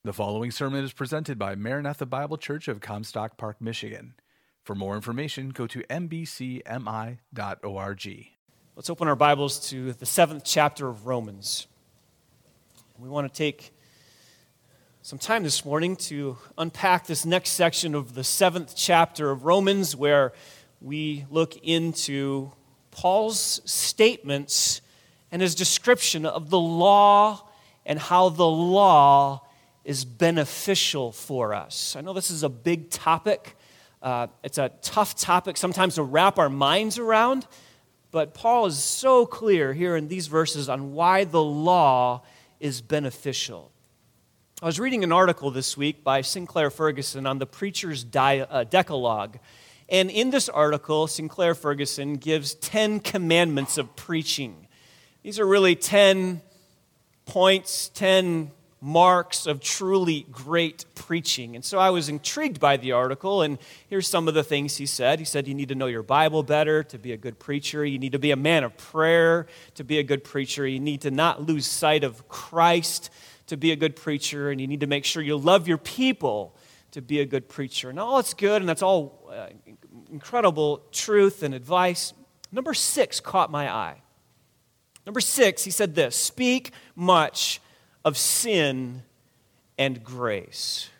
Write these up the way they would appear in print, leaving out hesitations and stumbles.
The following sermon is presented by Maranatha Bible Church of Comstock Park, Michigan. For more information, go to mbcmi.org. Let's open our Bibles to the 7th chapter of Romans. We want to take some time this morning to unpack this next section of the 7th chapter of Romans, where we look into Paul's statements and his description of the law and how the law is beneficial for us. I know this is a big topic. It's a tough topic sometimes to wrap our minds around, but Paul is so clear here in these verses on why the law is beneficial. I was reading an article this week by Sinclair Ferguson on the Preacher's Decalogue. And in this article, Sinclair Ferguson gives 10 commandments of preaching. These are really 10 points, 10 marks of truly great preaching. And so I was intrigued by the article, and here's some of the things he said. He said you need to know your Bible better to be a good preacher. You need to be a man of prayer to be a good preacher. You need to not lose sight of Christ to be a good preacher, and you need to make sure you love your people to be a good preacher. And all it's good, and that's all incredible truth and advice. Number 6 caught my eye. Number 6, he said this: speak much of sin and grace.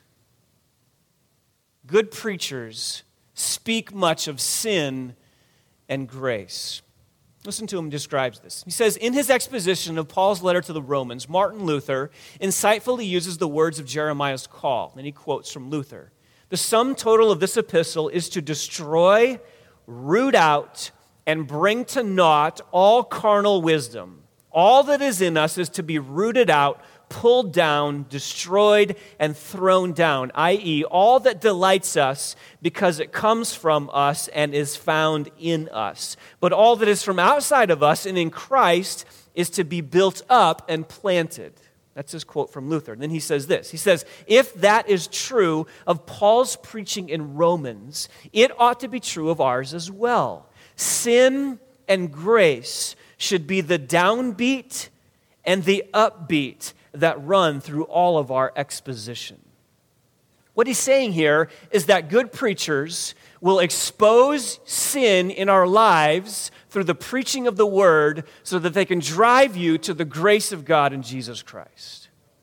Good preachers speak much of sin and grace. Listen to him, he describes this. He says, in his exposition of Paul's letter to the Romans, Martin Luther insightfully uses the words of Jeremiah's call, and he quotes from Luther. The sum total of this epistle is to destroy, root out, and bring to naught all carnal wisdom. All that is in us is to be rooted out, pulled down, destroyed, and thrown down, i.e., all that delights us because it comes from us and is found in us. But all that is from outside of us and in Christ is to be built up and planted. That's his quote from Luther. And then he says this. He says, if that is true of Paul's preaching in Romans, it ought to be true of ours as well. Sin and grace should be the downbeat and the upbeat that run through all of our exposition. What he's saying here is that good preachers will expose sin in our lives through the preaching of the word so that they can drive you to the grace of God in Jesus Christ.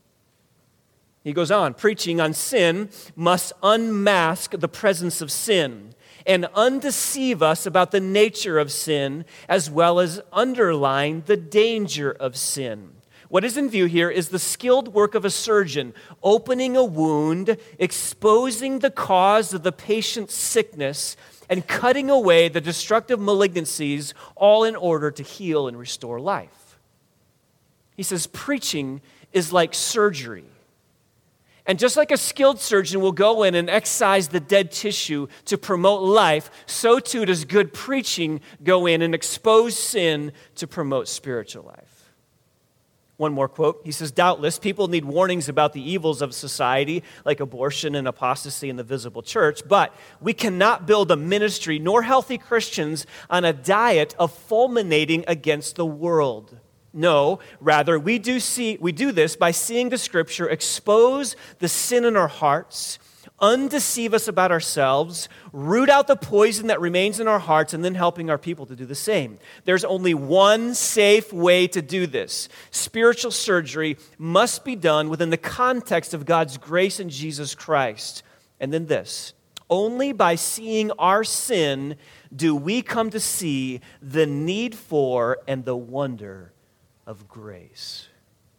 He goes on, preaching on sin must unmask the presence of sin and undeceive us about the nature of sin, as well as underline the danger of sin. What is in view here is the skilled work of a surgeon, opening a wound, exposing the cause of the patient's sickness, and cutting away the destructive malignancies, all in order to heal and restore life. He says preaching is like surgery. And just like a skilled surgeon will go in and excise the dead tissue to promote life, so too does good preaching go in and expose sin to promote spiritual life. One more quote. He says, doubtless, people need warnings about the evils of society, like abortion and apostasy in the visible church, but we cannot build a ministry nor healthy Christians on a diet of fulminating against the world. No, rather, we do this by seeing the Scripture expose the sin in our hearts, undeceive us about ourselves, root out the poison that remains in our hearts, and then helping our people to do the same. There's only one safe way to do this. Spiritual surgery must be done within the context of God's grace in Jesus Christ. And then this: only by seeing our sin do we come to see the need for and the wonder of grace.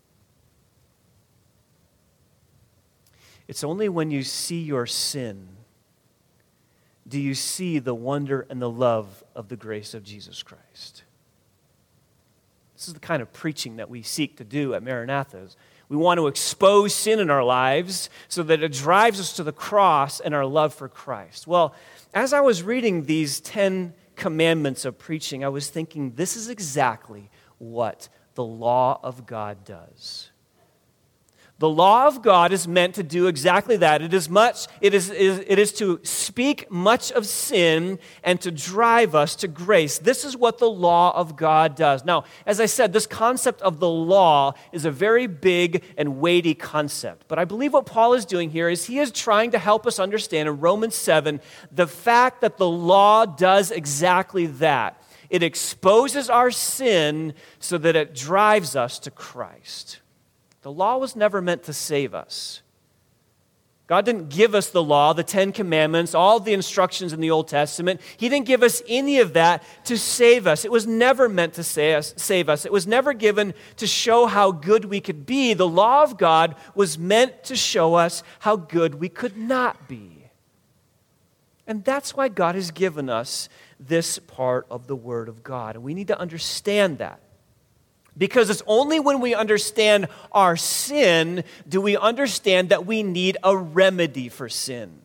It's only when you see your sin do you see the wonder and the love of the grace of Jesus Christ. This is the kind of preaching that we seek to do at Maranatha. We want to expose sin in our lives so that it drives us to the cross and our love for Christ. Well, as I was reading these 10 commandments of preaching, I was thinking this is exactly what the law of God does. The law of God is meant to do exactly that. It is to speak much of sin and to drive us to grace. This is what the law of God does. Now, as I said, this concept of the law is a very big and weighty concept. But I believe what Paul is doing here is he is trying to help us understand in Romans 7 the fact that the law does exactly that. It exposes our sin so that it drives us to Christ. The law was never meant to save us. God didn't give us the law, the 10 Commandments, all the instructions in the Old Testament. He didn't give us any of that to save us. It was never meant to save us. It was never given to show how good we could be. The law of God was meant to show us how good we could not be. And that's why God has given us this part of the Word of God. And we need to understand that. Because it's only when we understand our sin do we understand that we need a remedy for sin.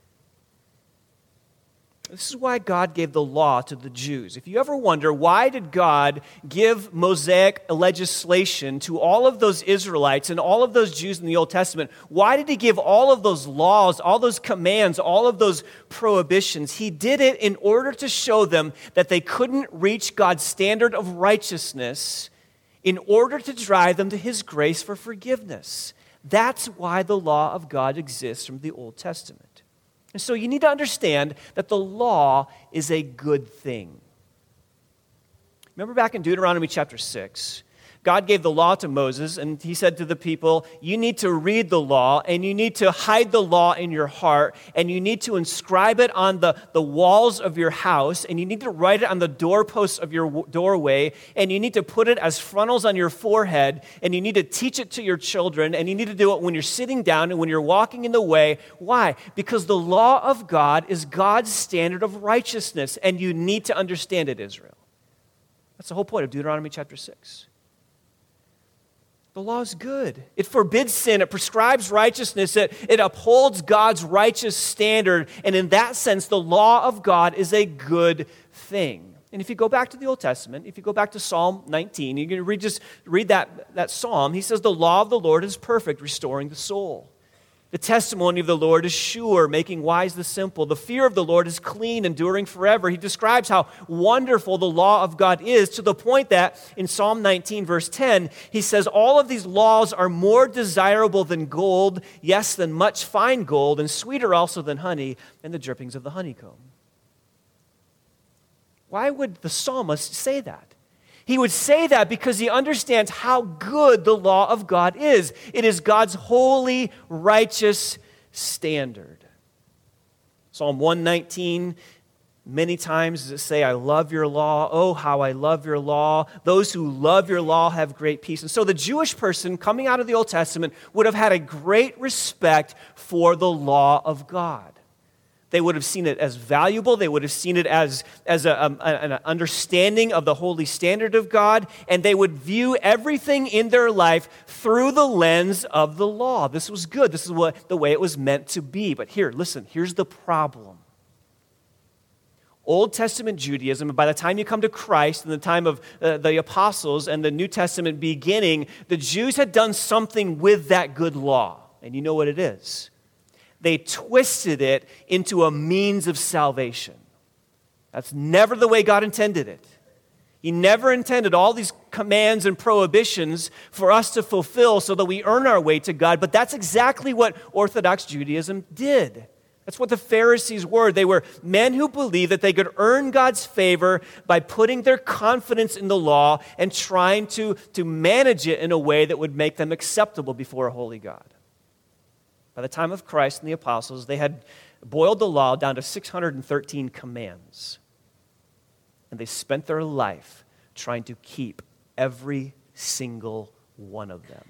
This is why God gave the law to the Jews. If you ever wonder, why did God give Mosaic legislation to all of those Israelites and all of those Jews in the Old Testament? Why did he give all of those laws, all those commands, all of those prohibitions? He did it in order to show them that they couldn't reach God's standard of righteousness in order to drive them to his grace for forgiveness. That's why the law of God exists from the Old Testament. And so you need to understand that the law is a good thing. Remember back in Deuteronomy chapter 6, God gave the law to Moses, and he said to the people, you need to read the law, and you need to hide the law in your heart, and you need to inscribe it on the walls of your house, and you need to write it on the doorposts of your doorway, and you need to put it as frontals on your forehead, and you need to teach it to your children, and you need to do it when you're sitting down and when you're walking in the way. Why? Because the law of God is God's standard of righteousness, and you need to understand it, Israel. That's the whole point of Deuteronomy chapter 6. The law is good. It forbids sin. It prescribes righteousness. It upholds God's righteous standard. And in that sense, the law of God is a good thing. And if you go back to the Old Testament, if you go back to Psalm 19, you can read that psalm. He says, the law of the Lord is perfect, restoring the soul. The testimony of the Lord is sure, making wise the simple. The fear of the Lord is clean, enduring forever. He describes how wonderful the law of God is to the point that in Psalm 19, verse 10, he says, all of these laws are more desirable than gold, yes, than much fine gold, and sweeter also than honey and the drippings of the honeycomb. Why would the psalmist say that? He would say that because he understands how good the law of God is. It is God's holy, righteous standard. Psalm 119, many times does it say, I love your law. Oh, how I love your law. Those who love your law have great peace. And so the Jewish person coming out of the Old Testament would have had a great respect for the law of God. They would have seen it as valuable. They would have seen it as an understanding of the holy standard of God, and they would view everything in their life through the lens of the law. This was good. This is the way it was meant to be. But here's the problem. Old Testament Judaism, and by the time you come to Christ, in the time of the apostles and the New Testament beginning, the Jews had done something with that good law. And you know what it is. They twisted it into a means of salvation. That's never the way God intended it. He never intended all these commands and prohibitions for us to fulfill so that we earn our way to God, but that's exactly what Orthodox Judaism did. That's what the Pharisees were. They were men who believed that they could earn God's favor by putting their confidence in the law and trying to manage it in a way that would make them acceptable before a holy God. By the time of Christ and the apostles, they had boiled the law down to 613 commands. And they spent their life trying to keep every single one of them.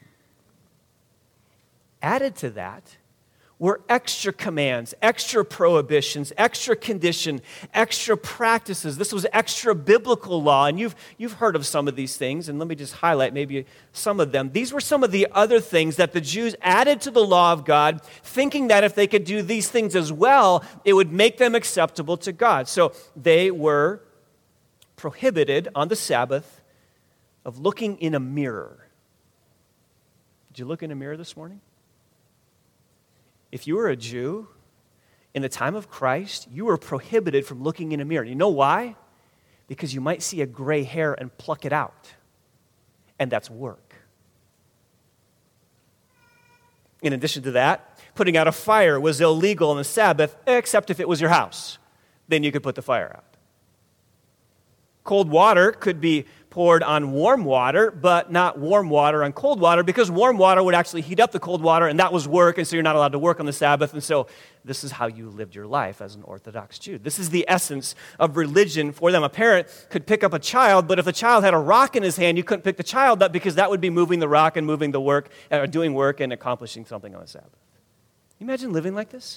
Added to that were extra commands, extra prohibitions, extra condition, extra practices. This was extra biblical law, and you've heard of some of these things, and let me just highlight maybe some of them. These were some of the other things that the Jews added to the law of God, thinking that if they could do these things as well, it would make them acceptable to God. So they were prohibited on the Sabbath of looking in a mirror. Did you look in a mirror this morning? If you were a Jew, in the time of Christ, you were prohibited from looking in a mirror. You know why? Because you might see a gray hair and pluck it out. And that's work. In addition to that, putting out a fire was illegal on the Sabbath, except if it was your house. Then you could put the fire out. Cold water could be poured on warm water, but not warm water on cold water, because warm water would actually heat up the cold water, and that was work, and so you're not allowed to work on the Sabbath. And so this is how you lived your life as an Orthodox Jew. This is the essence of religion for them. A parent could pick up a child, but if the child had a rock in his hand, you couldn't pick the child up, because that would be moving the rock and moving the work, or doing work and accomplishing something on the Sabbath. Can you imagine living like this?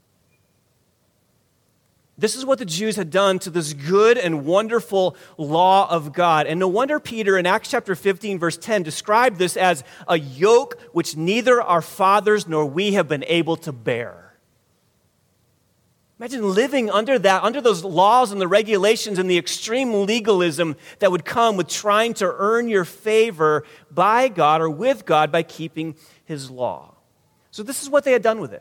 This is what the Jews had done to this good and wonderful law of God. And no wonder Peter in Acts chapter 15, verse 10, described this as a yoke which neither our fathers nor we have been able to bear. Imagine living under that, under those laws and the regulations and the extreme legalism that would come with trying to earn your favor by God or with God by keeping his law. So this is what they had done with it.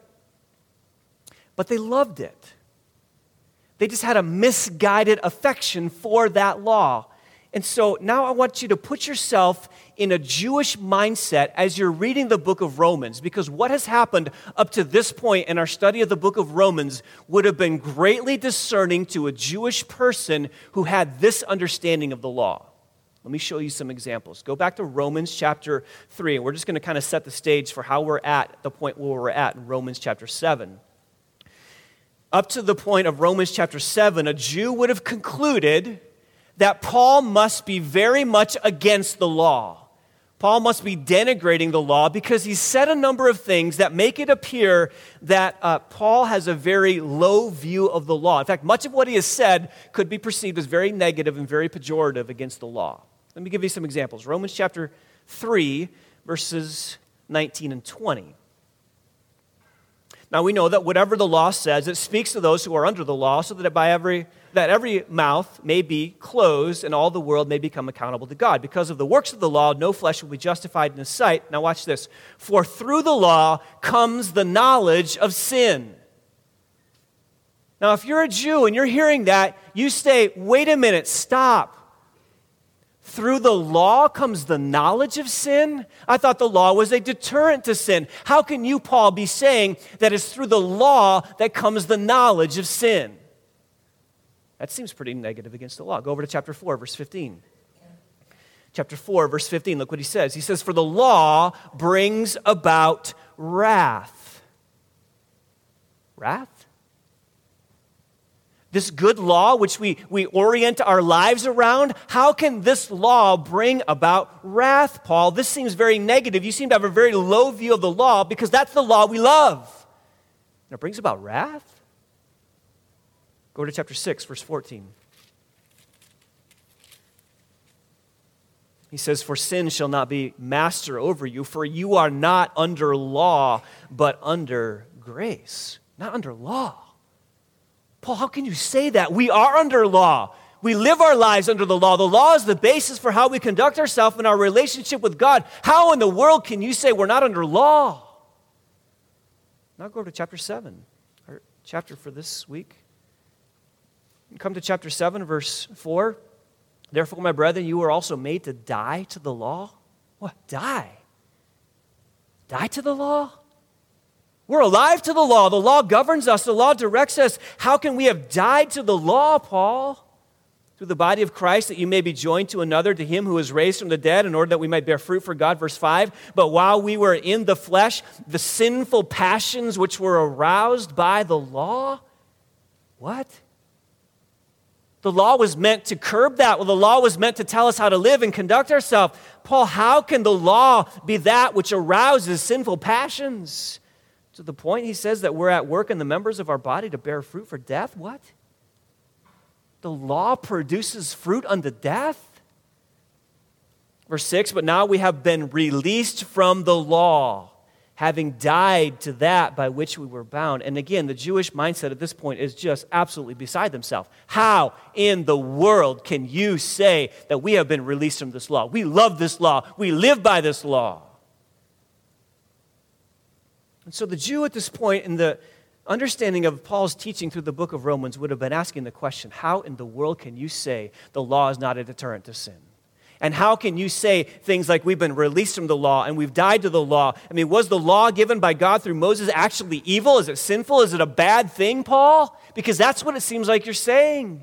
But they loved it. They just had a misguided affection for that law. And so now I want you to put yourself in a Jewish mindset as you're reading the book of Romans, because what has happened up to this point in our study of the book of Romans would have been greatly discerning to a Jewish person who had this understanding of the law. Let me show you some examples. Go back to Romans chapter 3, and we're just going to kind of set the stage for how we're at the point where we're at in Romans chapter 7. Up to the point of Romans chapter 7, a Jew would have concluded that Paul must be very much against the law. Paul must be denigrating the law because he said a number of things that make it appear that Paul has a very low view of the law. In fact, much of what he has said could be perceived as very negative and very pejorative against the law. Let me give you some examples. Romans chapter 3, verses 19 and 20. Now we know that whatever the law says, it speaks to those who are under the law, so that every mouth may be closed and all the world may become accountable to God. Because of the works of the law, no flesh will be justified in his sight. Now watch this. For through the law comes the knowledge of sin. Now if you're a Jew and you're hearing that, you say, wait a minute, stop. Through the law comes the knowledge of sin? I thought the law was a deterrent to sin. How can you, Paul, be saying that it's through the law that comes the knowledge of sin? That seems pretty negative against the law. Go over to chapter 4, verse 15. Chapter 4, verse 15, look what he says. He says, for the law brings about wrath. Wrath? This good law, which we orient our lives around, how can this law bring about wrath, Paul? This seems very negative. You seem to have a very low view of the law because that's the law we love. And it brings about wrath? Go to chapter 6, verse 14. He says, for sin shall not be master over you, for you are not under law, but under grace. Not under law. Paul, how can you say that? We are under law. We live our lives under the law. The law is the basis for how we conduct ourselves in our relationship with God. How in the world can you say we're not under law? Now go to chapter 7, our chapter for this week. Come to chapter 7, verse 4. Therefore, my brethren, you were also made to die to the law. What? Die? Die to the law? We're alive to the law. The law governs us. The law directs us. How can we have died to the law, Paul? Through the body of Christ, that you may be joined to another, to him who is raised from the dead, in order that we might bear fruit for God. Verse 5, but while we were in the flesh, the sinful passions which were aroused by the law. What? The law was meant to curb that. Well, the law was meant to tell us how to live and conduct ourselves. Paul, how can the law be that which arouses sinful passions? To the point he says that we're at work in the members of our body to bear fruit for death? What? The law produces fruit unto death? Verse 6, but now we have been released from the law, having died to that by which we were bound. And again, the Jewish mindset at this point is just absolutely beside themselves. How in the world can you say that we have been released from this law? We love this law. We live by this law. And so the Jew at this point in the understanding of Paul's teaching through the book of Romans would have been asking the question, how in the world can you say the law is not a deterrent to sin? And how can you say things like we've been released from the law and we've died to the law? I mean, was the law given by God through Moses actually evil? Is it sinful? Is it a bad thing, Paul? Because that's what it seems like you're saying.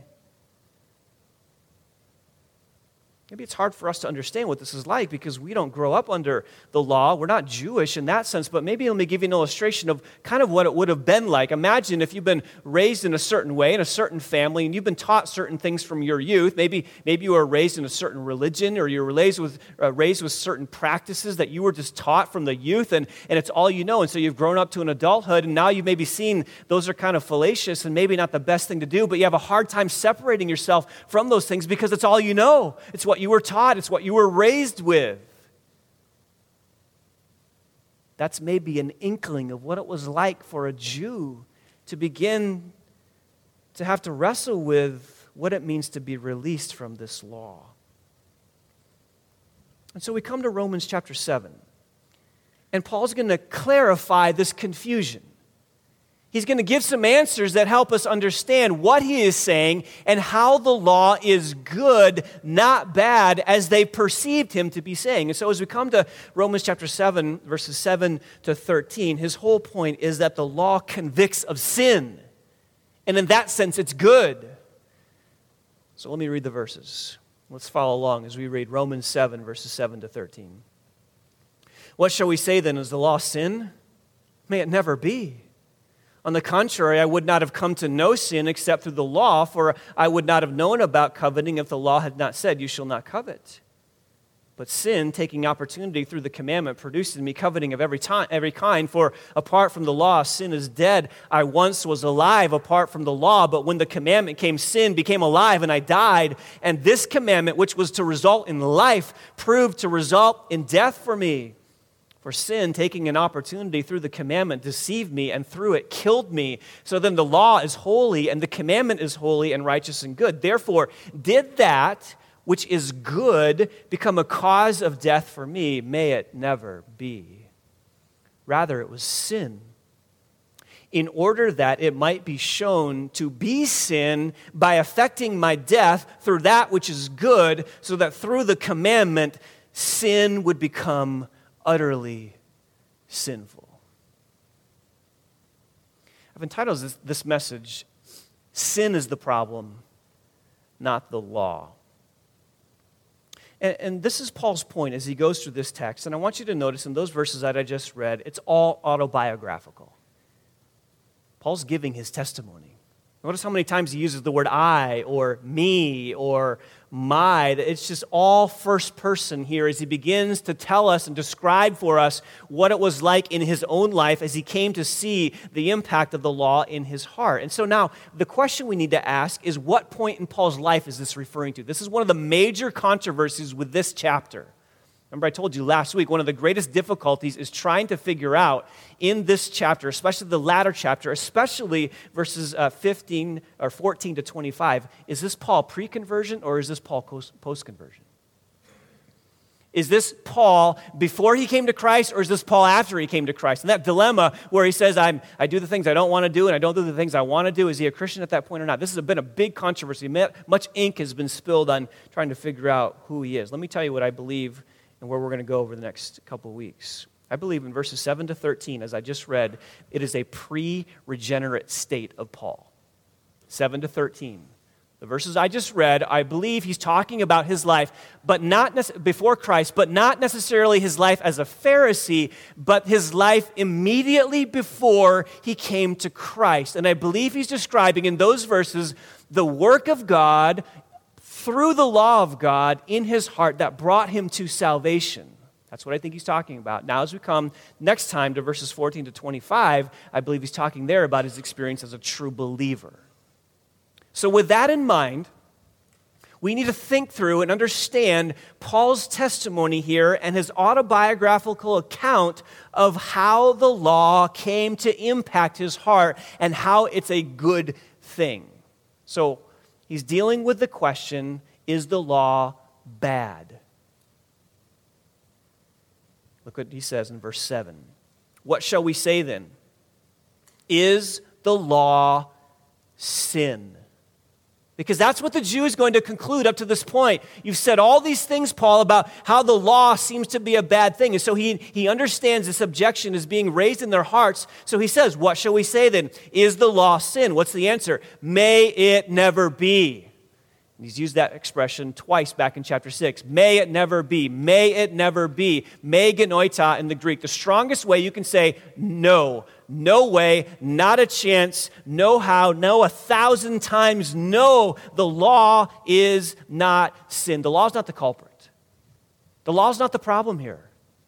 Maybe it's hard for us to understand what this is like because we don't grow up under the law. We're not Jewish in that sense, but maybe let me give you an illustration of kind of what it would have been like. Imagine if you've been raised in a certain way, in a certain family, and you've been taught certain things from your youth. Maybe you were raised in a certain religion, or you were raised with certain practices that you were just taught from the youth, and it's all you know. And so you've grown up to an adulthood, and now you've maybe seen those are kind of fallacious and maybe not the best thing to do, but you have a hard time separating yourself from those things because it's all you know. It's what you were taught. It's what you were raised with. That's maybe an inkling of what it was like for a Jew to begin to have to wrestle with what it means to be released from this law. And so we come to Romans chapter 7. And Paul's going to clarify this confusion. He's going to give some answers that help us understand what he is saying and how the law is good, not bad, as they perceived him to be saying. And so as we come to Romans chapter 7, verses 7 to 13, his whole point is that the law convicts of sin. And in that sense, it's good. So let me read the verses. Let's follow along as we read Romans 7, verses 7 to 13. What shall we say then? Is the law sin? May it never be. On the contrary, I would not have come to know sin except through the law, for I would not have known about coveting if the law had not said, you shall not covet. But sin, taking opportunity through the commandment, produced in me coveting of every kind, for apart from the law, sin is dead. I once was alive apart from the law, but when the commandment came, sin became alive, and I died. And this commandment, which was to result in life, proved to result in death for me. For sin, taking an opportunity through the commandment, deceived me, and through it killed me. So then the law is holy, and the commandment is holy and righteous and good. Therefore, did that which is good become a cause of death for me? May it never be. Rather, it was sin, in order that it might be shown to be sin by affecting my death through that which is good, so that through the commandment, sin would become utterly sinful. I've entitled this message, Sin is the Problem, Not the Law. And this is Paul's point as he goes through this text. And I want you to notice in those verses that I just read, it's all autobiographical. Paul's giving his testimony. Notice how many times he uses the word I or me or my. It's just all first person here as he begins to tell us and describe for us what it was like in his own life as he came to see the impact of the law in his heart. And so now the question we need to ask is, what point in Paul's life is this referring to? This is one of the major controversies with this chapter. Remember, I told you last week, one of the greatest difficulties is trying to figure out in this chapter, especially the latter chapter, especially verses 15 or 14 to 25, is this Paul pre-conversion or is this Paul post-conversion? Is this Paul before he came to Christ or is this Paul after he came to Christ? And that dilemma where he says, I do the things I don't want to do and I don't do the things I want to do, is he a Christian at that point or not? This has been a big controversy. Much ink has been spilled on trying to figure out who he is. Let me tell you what I believe and where we're going to go over the next couple of weeks. I believe in verses 7 to 13, as I just read, it is a pre-regenerate state of Paul. 7 to 13. The verses I just read, I believe he's talking about his life, but not before Christ, but not necessarily his life as a Pharisee, but his life immediately before he came to Christ. And I believe he's describing in those verses the work of God through the law of God in his heart that brought him to salvation. That's what I think he's talking about. Now, as we come next time to verses 14 to 25, I believe he's talking there about his experience as a true believer. So with that in mind, we need to think through and understand Paul's testimony here and his autobiographical account of how the law came to impact his heart and how it's a good thing. So he's dealing with the question, is the law bad? Look what he says in verse 7. What shall we say then? Is the law sin? Because that's what the Jew is going to conclude up to this point. You've said all these things, Paul, about how the law seems to be a bad thing. And so he understands this objection is being raised in their hearts. So he says, what shall we say then? Is the law sin? What's the answer? May it never be. And he's used that expression twice back in chapter 6. May it never be. May it never be. Me genoita in the Greek. The strongest way you can say no. No way, not a chance, no how, no 1,000 times no. The law is not sin. The law is not the culprit. The law is not the problem here.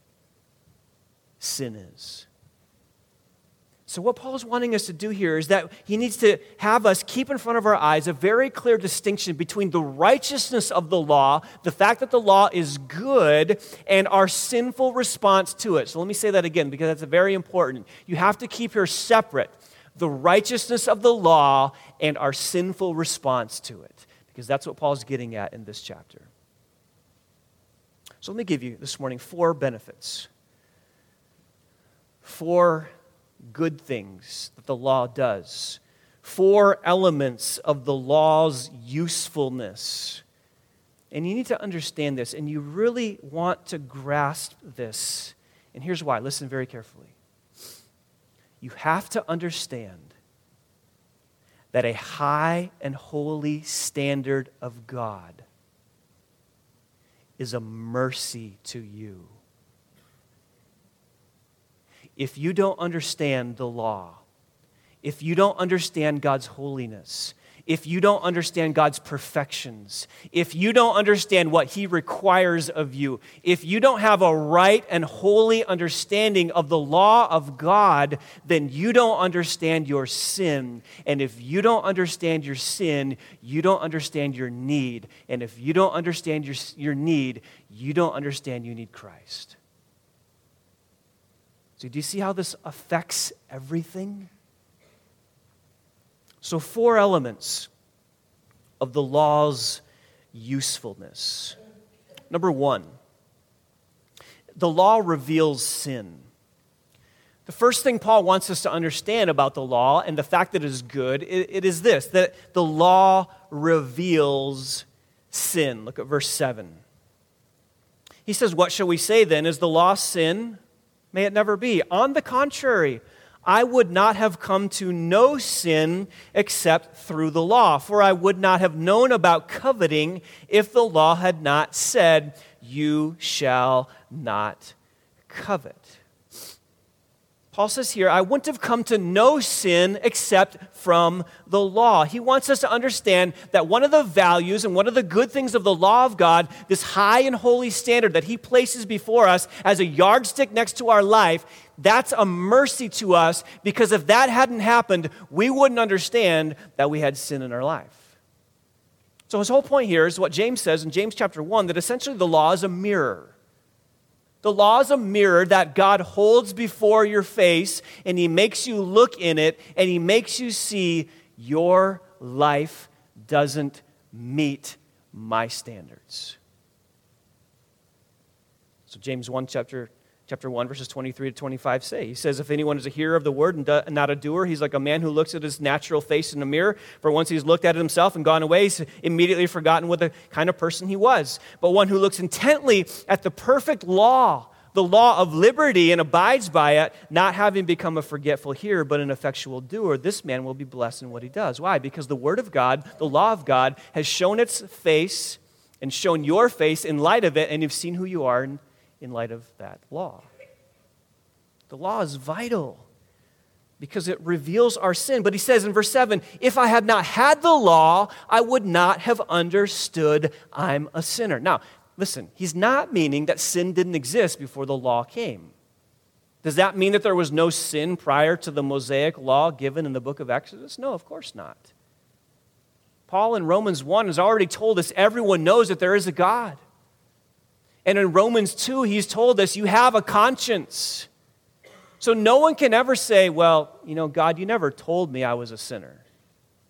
Sin is. So what Paul is wanting us to do here is that he needs to have us keep in front of our eyes a very clear distinction between the righteousness of the law, the fact that the law is good, and our sinful response to it. So let me say that again because that's very important. You have to keep here separate the righteousness of the law and our sinful response to it, because that's what Paul's getting at in this chapter. So let me give you this morning 4 benefits. 4 good things that the law does. 4 elements of the law's usefulness. And you need to understand this, and you really want to grasp this. And here's why. Listen very carefully. You have to understand that a high and holy standard of God is a mercy to you. If you don't understand the law, if you don't understand God's holiness, if you don't understand God's perfections, if you don't understand what He requires of you, if you don't have a right and holy understanding of the law of God, then you don't understand your sin. And if you don't understand your sin, you don't understand your need. And if you don't understand your need, you don't understand you need Christ. So do you see how this affects everything? So 4 elements of the law's usefulness. Number 1, the law reveals sin. The first thing Paul wants us to understand about the law and the fact that it is good, it is this, that the law reveals sin. Look at verse 7. He says, what shall we say then? Is the law sin? May it never be. On the contrary, I would not have come to know sin except through the law, for I would not have known about coveting if the law had not said, you shall not covet. Paul says here, I wouldn't have come to know sin except from the law. He wants us to understand that one of the values and one of the good things of the law of God, this high and holy standard that He places before us as a yardstick next to our life, that's a mercy to us, because if that hadn't happened, we wouldn't understand that we had sin in our life. So his whole point here is what James says in James chapter 1, that essentially the law is a mirror. The law is a mirror that God holds before your face, and He makes you look in it, and He makes you see your life doesn't meet my standards. So James 1, chapter 1, verses 23 to 25 say, he says, if anyone is a hearer of the word and not a doer, he's like a man who looks at his natural face in a mirror. For once he's looked at it himself and gone away, he's immediately forgotten what the kind of person he was. But one who looks intently at the perfect law, the law of liberty, and abides by it, not having become a forgetful hearer, but an effectual doer, this man will be blessed in what he does. Why? Because the word of God, the law of God, has shown its face and shown your face in light of it, and you've seen who you are in light of that law. The law is vital because it reveals our sin. But he says in verse 7, if I had not had the law, I would not have understood I'm a sinner. Now, listen, he's not meaning that sin didn't exist before the law came. Does that mean that there was no sin prior to the Mosaic law given in the book of Exodus? No, of course not. Paul in Romans 1 has already told us everyone knows that there is a God. And in Romans 2, he's told us you have a conscience. So no one can ever say, well, God, you never told me I was a sinner.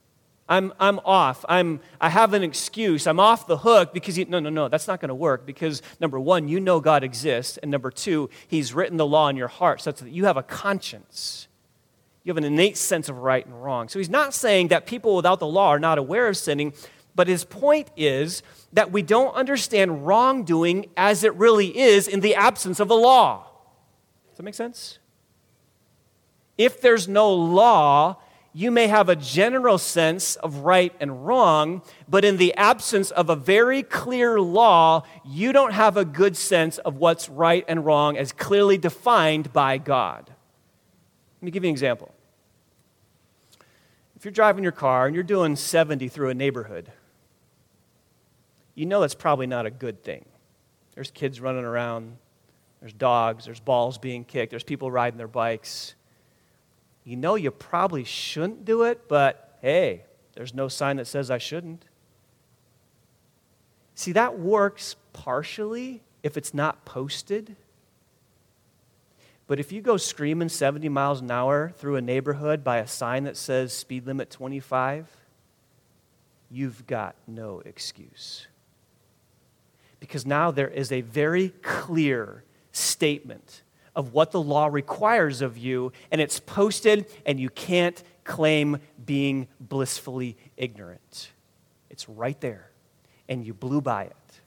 I'm off. I have an excuse. I'm off the hook because no, that's not going to work because number one, you know God exists, and number two, He's written the law in your heart such that you have a conscience. You have an innate sense of right and wrong. So He's not saying that people without the law are not aware of sinning, but His point is that we don't understand wrongdoing as it really is in the absence of the law. Does that make sense? If there's no law, you may have a general sense of right and wrong, but in the absence of a very clear law, you don't have a good sense of what's right and wrong as clearly defined by God. Let me give you an example. If you're driving your car and you're doing 70 through a neighborhood, you know that's probably not a good thing. There's kids running around, there's dogs, there's balls being kicked, there's people riding their bikes. You know you probably shouldn't do it, but hey, there's no sign that says I shouldn't. See, that works partially if it's not posted. But if you go screaming 70 miles an hour through a neighborhood by a sign that says speed limit 25, you've got no excuse. Because now there is a very clear statement of what the law requires of you, and it's posted, and you can't claim being blissfully ignorant. It's right there, and you blew by it.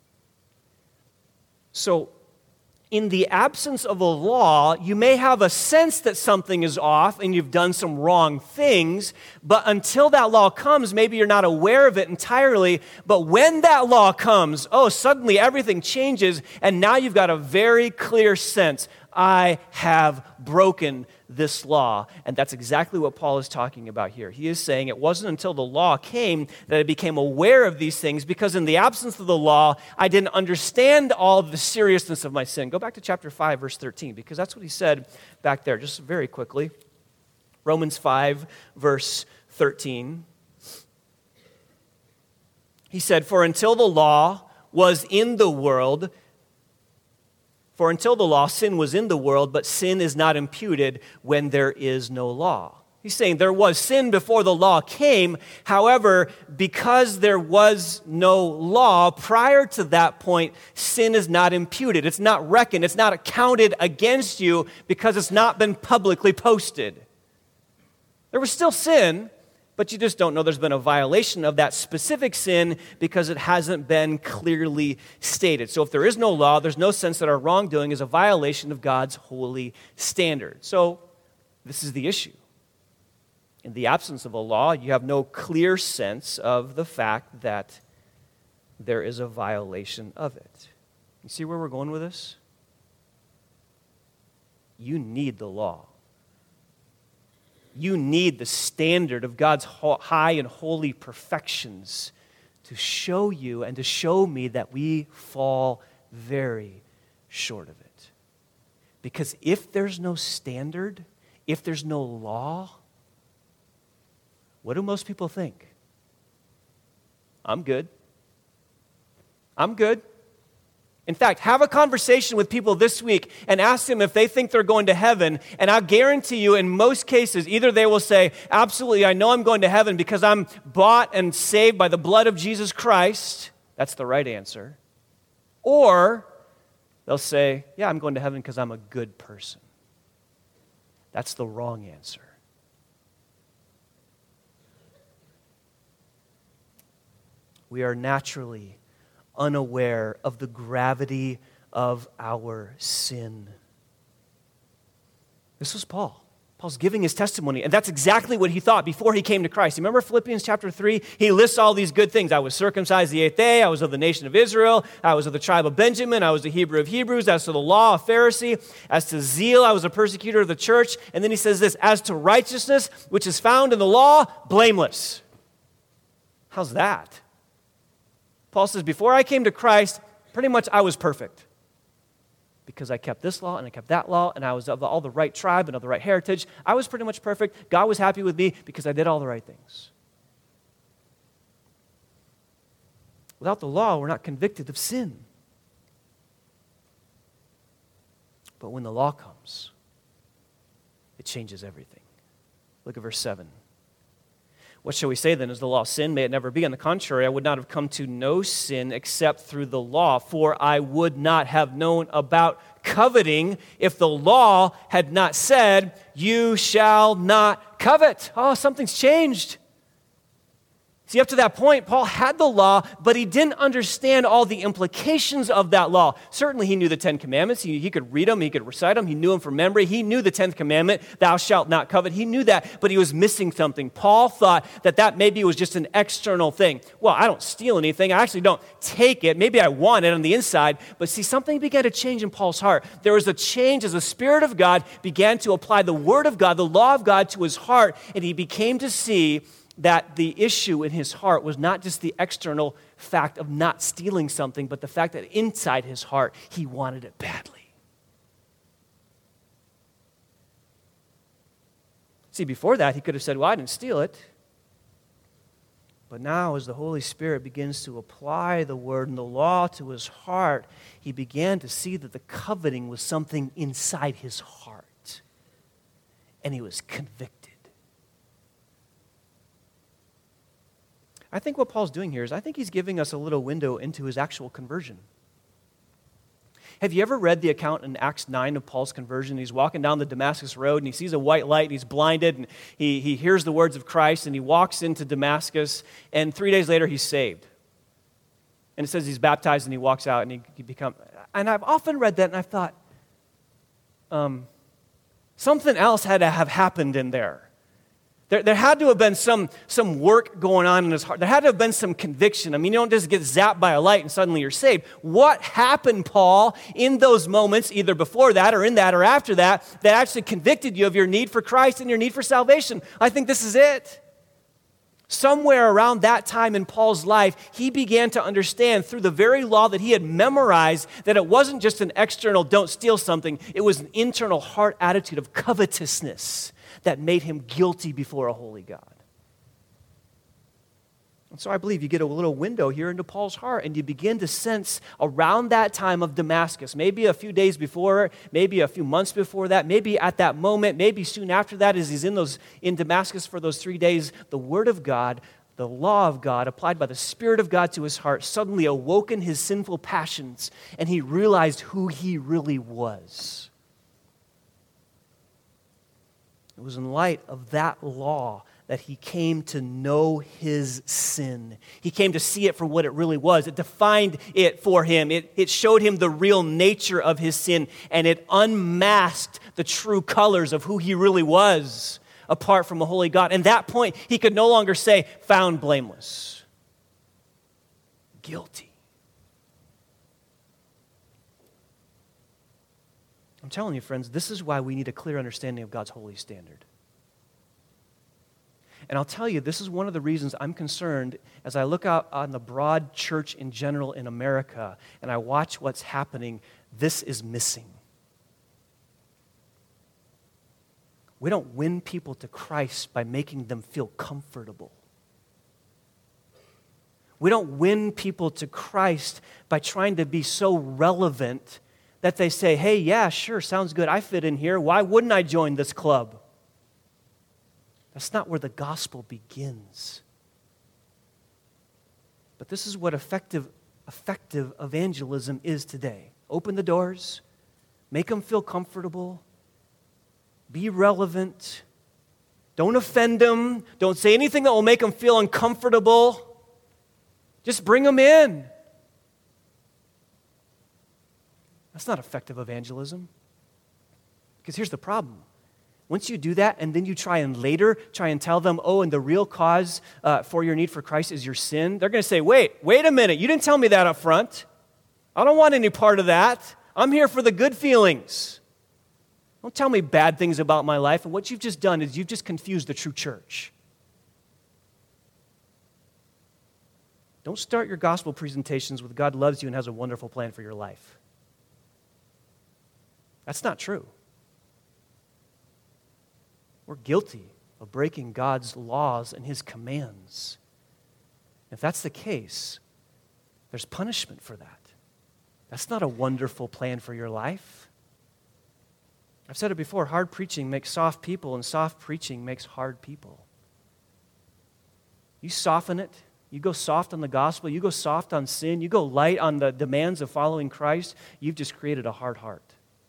So, in the absence of a law, you may have a sense that something is off and you've done some wrong things, but until that law comes, maybe you're not aware of it entirely, but when that law comes, suddenly everything changes, and now you've got a very clear sense, I have broken this law. And that's exactly what Paul is talking about here. He is saying it wasn't until the law came that I became aware of these things, because in the absence of the law, I didn't understand all of the seriousness of my sin. Go back to chapter 5, verse 13, because that's what he said back there, just very quickly. Romans 5, verse 13. He said, For until the law, sin was in the world, but sin is not imputed when there is no law. He's saying there was sin before the law came. However, because there was no law prior to that point, sin is not imputed. It's not reckoned. It's not accounted against you because it's not been publicly posted. There was still sin, but you just don't know there's been a violation of that specific sin because it hasn't been clearly stated. So if there is no law, there's no sense that our wrongdoing is a violation of God's holy standard. So this is the issue. In the absence of a law, you have no clear sense of the fact that there is a violation of it. You see where we're going with this? You need the law. You need the standard of God's high and holy perfections to show you and to show me that we fall very short of it. Because if there's no standard, if there's no law, what do most people think? I'm good. I'm good. In fact, have a conversation with people this week and ask them if they think they're going to heaven. And I guarantee you, in most cases, either they will say, absolutely, I know I'm going to heaven because I'm bought and saved by the blood of Jesus Christ. That's the right answer. Or they'll say, yeah, I'm going to heaven because I'm a good person. That's the wrong answer. We are naturally unaware of the gravity of our sin. This was Paul. Paul's giving his testimony, and that's exactly what he thought before he came to Christ. You remember Philippians chapter 3? He lists all these good things. I was circumcised the 8th day. I was of the nation of Israel. I was of the tribe of Benjamin. I was a Hebrew of Hebrews. As to the law, a Pharisee. As to zeal, I was a persecutor of the church. And then he says this, as to righteousness, which is found in the law, blameless. How's that? Paul says, before I came to Christ, pretty much I was perfect. Because I kept this law and I kept that law and I was of all the right tribe and of the right heritage. I was pretty much perfect. God was happy with me because I did all the right things. Without the law, we're not convicted of sin. But when the law comes, it changes everything. Look at verse 7. What shall we say then? Is the law sin? May it never be. On the contrary, I would not have come to know sin except through the law, for I would not have known about coveting if the law had not said, you shall not covet. Oh, something's changed. See, up to that point, Paul had the law, but he didn't understand all the implications of that law. Certainly, he knew the Ten Commandments. He could read them. He could recite them. He knew them from memory. He knew the 10th commandment, thou shalt not covet. He knew that, but he was missing something. Paul thought that maybe was just an external thing. Well, I don't steal anything. I actually don't take it. Maybe I want it on the inside. But see, something began to change in Paul's heart. There was a change as the Spirit of God began to apply the Word of God, the law of God to his heart, and he became to see that the issue in his heart was not just the external fact of not stealing something, but the fact that inside his heart, he wanted it badly. See, before that, he could have said, well, I didn't steal it. But now, as the Holy Spirit begins to apply the word and the law to his heart, he began to see that the coveting was something inside his heart. And he was convicted. I think what Paul's doing here is I think he's giving us a little window into his actual conversion. Have you ever read the account in Acts 9 of Paul's conversion? He's walking down the Damascus road and he sees a white light and he's blinded and he hears the words of Christ and he walks into Damascus and 3 days later he's saved. And it says he's baptized and he walks out and he becomes... And I've often read that and I've thought, something else had to have happened in there. There had to have been some work going on in his heart. There had to have been some conviction. I mean, you don't just get zapped by a light and suddenly you're saved. What happened, Paul, in those moments, either before that or in that or after that, that actually convicted you of your need for Christ and your need for salvation? I think this is it. Somewhere around that time in Paul's life, he began to understand through the very law that he had memorized that it wasn't just an external don't steal something, it was an internal heart attitude of covetousness that made him guilty before a holy God. And so I believe you get a little window here into Paul's heart, and you begin to sense around that time of Damascus, maybe a few days before, maybe a few months before that, maybe at that moment, maybe soon after that, as he's in Damascus for those 3 days, the Word of God, the law of God, applied by the Spirit of God to his heart, suddenly awoken his sinful passions, and he realized who he really was. It was in light of that law that he came to know his sin. He came to see it for what it really was. It defined it for him. It showed him the real nature of his sin, and it unmasked the true colors of who he really was apart from a holy God. And at that point, he could no longer say, found blameless. Guilty. I'm telling you, friends, this is why we need a clear understanding of God's holy standard. And I'll tell you, this is one of the reasons I'm concerned as I look out on the broad church in general in America and I watch what's happening, this is missing. We don't win people to Christ by making them feel comfortable. We don't win people to Christ by trying to be so relevant that they say, hey, yeah, sure, sounds good. I fit in here. Why wouldn't I join this club? That's not where the gospel begins. But this is what effective evangelism is today. Open the doors, make them feel comfortable, be relevant, don't offend them, don't say anything that will make them feel uncomfortable. Just bring them in. That's not effective evangelism. Because here's the problem. Once you do that and then you try and tell them, oh, and the real cause for your need for Christ is your sin, they're going to say, wait a minute, you didn't tell me that up front. I don't want any part of that. I'm here for the good feelings. Don't tell me bad things about my life. And what you've just done is you've just confused the true church. Don't start your gospel presentations with God loves you and has a wonderful plan for your life. That's not true. We're guilty of breaking God's laws and His commands. If that's the case, there's punishment for that. That's not a wonderful plan for your life. I've said it before, hard preaching makes soft people, and soft preaching makes hard people. You soften it. You go soft on the gospel. You go soft on sin. You go light on the demands of following Christ. You've just created a hard heart.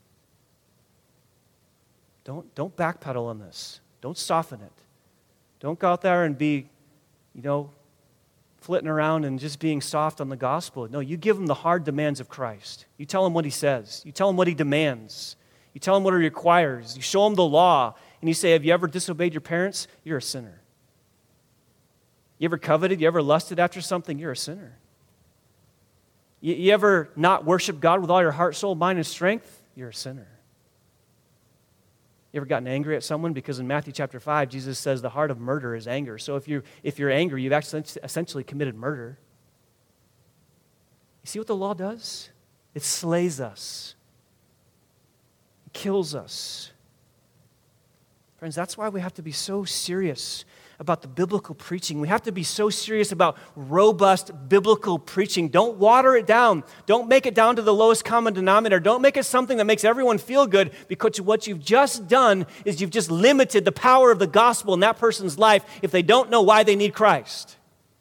Don't backpedal on this. Don't soften it. Don't go out there and be, flitting around and just being soft on the gospel. No, you give them the hard demands of Christ. You tell them what he says. You tell them what he demands. You tell them what he requires. You show them the law. And you say, have you ever disobeyed your parents? You're a sinner. You ever coveted? You ever lusted after something? You're a sinner. You ever not worship God with all your heart, soul, mind, and strength? You're a sinner. You ever gotten angry at someone? Because in Matthew chapter 5, Jesus says the heart of murder is anger. So if you're angry, you've actually essentially committed murder. You see what the law does? It slays us. It kills us. Friends, that's why we have to be so serious about the biblical preaching. We have to be so serious about robust biblical preaching. Don't water it down. Don't make it down to the lowest common denominator. Don't make it something that makes everyone feel good, because what you've just done is you've just limited the power of the gospel in that person's life if they don't know why they need Christ.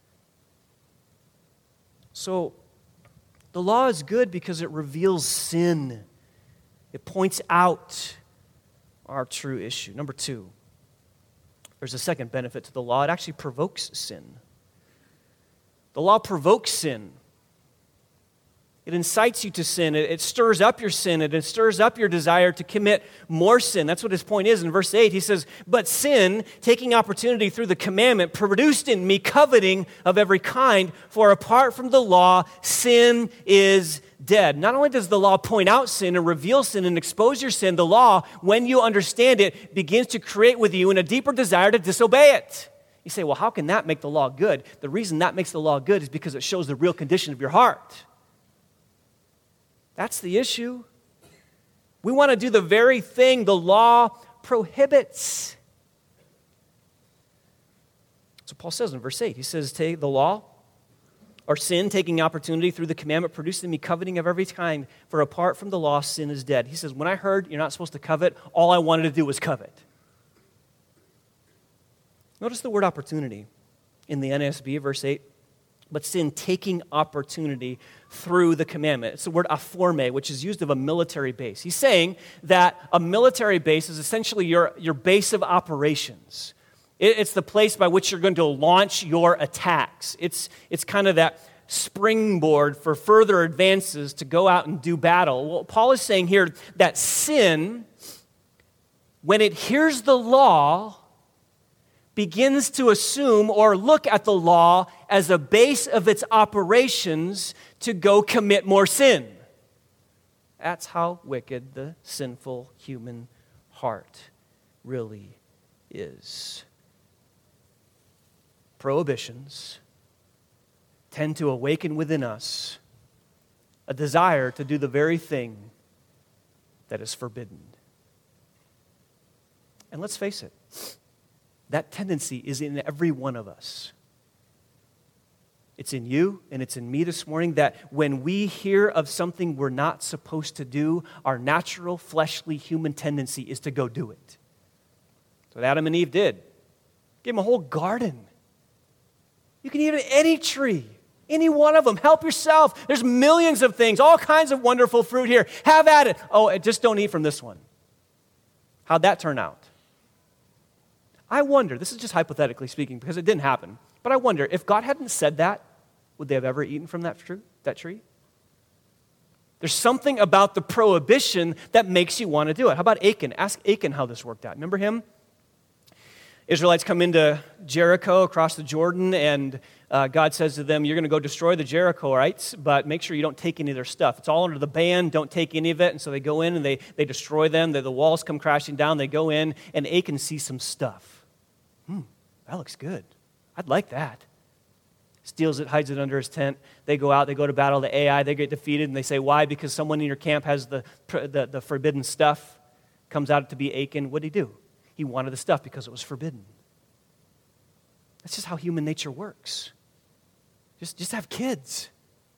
So, the law is good because it reveals sin. It points out our true issue. Number 2. There's a second benefit to the law. It actually provokes sin. The law provokes sin. It incites you to sin. It stirs up your sin. It stirs up your desire to commit more sin. That's what his point is in verse 8. He says, but sin, taking opportunity through the commandment, produced in me coveting of every kind, for apart from the law, sin is dead. Not only does the law point out sin and reveal sin and expose your sin, the law, when you understand it, begins to create with you a deeper desire to disobey it. You say, well, how can that make the law good? The reason that makes the law good is because it shows the real condition of your heart. That's the issue. We want to do the very thing the law prohibits. So Paul says in verse 8, he says, take the law, or sin, taking opportunity through the commandment, produced in me coveting of every kind, for apart from the law, sin is dead. He says, when I heard you're not supposed to covet, all I wanted to do was covet. Notice the word opportunity in the NASB, verse 8. But sin taking opportunity through the commandment. It's the word aphorme, which is used of a military base. He's saying that a military base is essentially your base of operations. It's the place by which you're going to launch your attacks. It's kind of that springboard for further advances to go out and do battle. Well, Paul is saying here that sin, when it hears the law, begins to assume or look at the law as a base of its operations to go commit more sin. That's how wicked the sinful human heart really is. Prohibitions tend to awaken within us a desire to do the very thing that is forbidden. And let's face it, that tendency is in every one of us. It's in you and it's in me this morning that when we hear of something we're not supposed to do, our natural fleshly human tendency is to go do it. That's what Adam and Eve did. Gave them a whole garden. You can eat of any tree, any one of them. Help yourself. There's millions of things, all kinds of wonderful fruit here. Have at it. Oh, just don't eat from this one. How'd that turn out? I wonder, this is just hypothetically speaking because it didn't happen, but I wonder if God hadn't said that, would they have ever eaten from that tree? There's something about the prohibition that makes you want to do it. How about Achan? Ask Achan how this worked out. Remember him? Israelites come into Jericho across the Jordan, and God says to them, you're going to go destroy the Jerichoites, but make sure you don't take any of their stuff. It's all under the ban. Don't take any of it. And so they go in and they destroy them. The walls come crashing down. They go in, and Achan sees some stuff. That looks good. I'd like that. Steals it, hides it under his tent. They go out, they go to battle the Ai, they get defeated, and they say, why? Because someone in your camp has the forbidden stuff. Comes out to be Achan. What did he do? He wanted the stuff because it was forbidden. That's just how human nature works. Just have kids.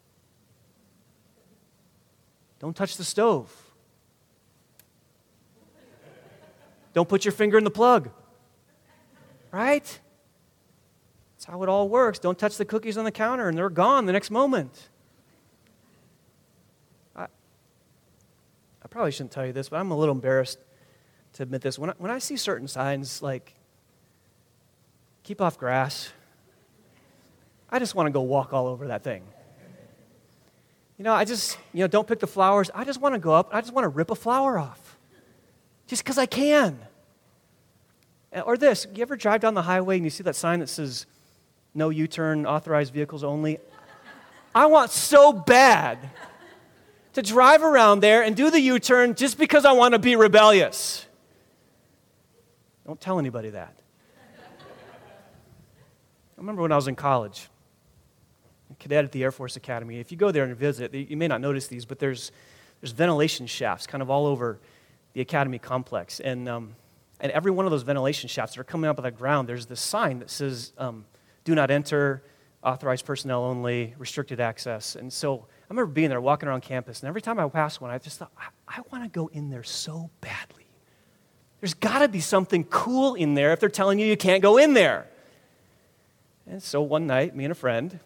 Don't touch the stove. Don't put your finger in the plug. Right? That's how it all works. Don't touch the cookies on the counter, and they're gone the next moment. I probably shouldn't tell you this, but I'm a little embarrassed to admit this. When I see certain signs like, keep off grass, I just want to go walk all over that thing. Don't pick the flowers. I just want to go up, I just want to rip a flower off. Just because I can. Or this, you ever drive down the highway and you see that sign that says, no U-turn, authorized vehicles only? I want so bad to drive around there and do the U-turn just because I want to be rebellious. Don't tell anybody that. I remember when I was in college, a cadet at the Air Force Academy. If you go there and visit, you may not notice these, but there's ventilation shafts kind of all over the academy complex. And every one of those ventilation shafts that are coming up out of the ground, there's this sign that says, do not enter, authorized personnel only, restricted access. And so I remember being there, walking around campus, and every time I passed one, I just thought, I want to go in there so badly. There's got to be something cool in there if they're telling you can't go in there. And so one night, me and a friend,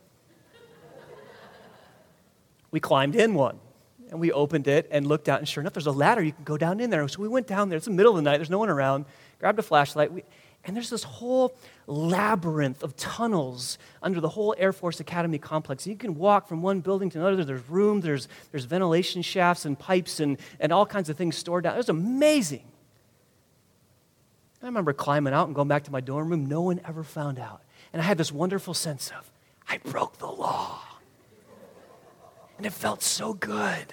we climbed in one. And we opened it and looked out, and sure enough, there's a ladder. You can go down in there. So we went down there. It's the middle of the night. There's no one around. Grabbed a flashlight. And there's this whole labyrinth of tunnels under the whole Air Force Academy complex. You can walk from one building to another. There's room. There's ventilation shafts and pipes and all kinds of things stored down. It was amazing. I remember climbing out and going back to my dorm room. No one ever found out. And I had this wonderful sense of, I broke the law. And it felt so good.